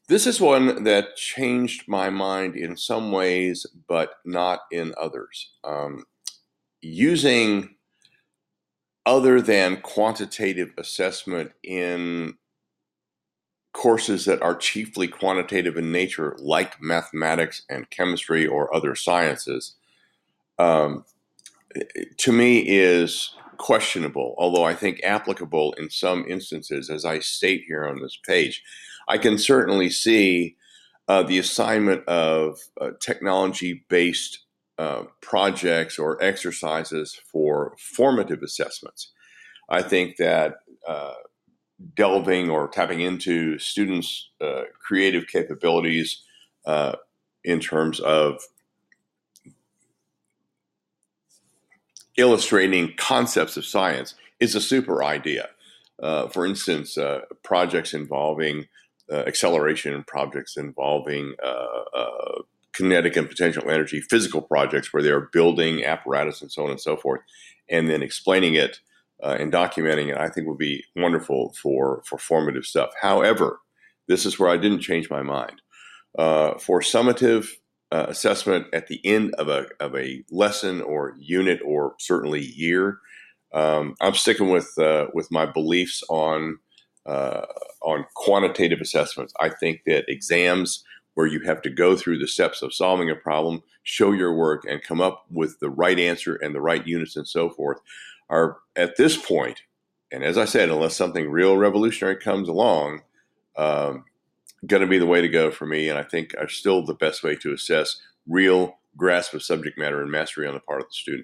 This is one that changed my mind in some ways, but not in others. Using other than quantitative assessment in courses that are chiefly quantitative in nature, like mathematics and chemistry or other sciences, um, to me is questionable, although I think applicable in some instances, as I state here on this page. I can certainly see the assignment of technology based projects or exercises for formative assessments. I think that delving or tapping into students' creative capabilities uh, in terms of illustrating concepts of science is a super idea. For instance, projects involving acceleration, projects involving kinetic and potential energy, physical projects where they're building apparatus and so on and so forth, and then explaining it and documenting it, I think would be wonderful for formative stuff. However, this is where I didn't change my mind. For summative assessment at the end of a lesson or unit or certainly year, I'm sticking with my beliefs uh, on quantitative assessments. I think that exams where you have to go through the steps of solving a problem, show your work, and come up with the right answer and the right units and so forth are at this point, and as I said, unless something real revolutionary comes along, um, going to be the way to go for me, and I think are still the best way to assess real grasp of subject matter and mastery on the part of the student.